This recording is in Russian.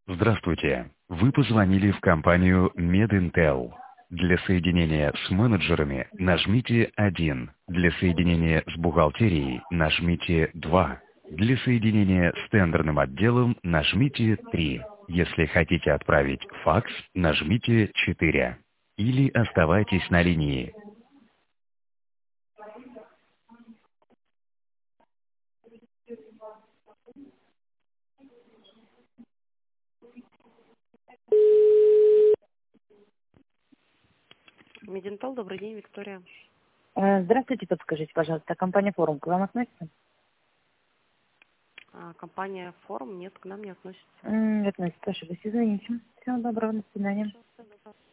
Здравствуйте. Вы позвонили в компанию MedIntel. Для соединения с менеджерами нажмите 1. Для соединения с бухгалтерией нажмите 2. Для соединения с тендерным отделом нажмите 3. Если хотите отправить факс, нажмите 4. Или оставайтесь на линии. Мединтал, добрый день, Виктория. Здравствуйте, подскажите, пожалуйста, компания «Форум» к вам относится? Компания «Форум» нет, к нам не относится. Не относится, ошиблась, извините. Всего доброго, до свидания.